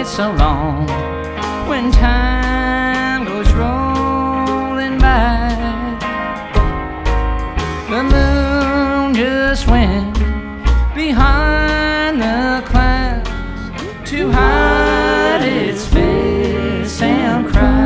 so long when time goes rolling by. The moon just went behind the clouds to hide its face and cry.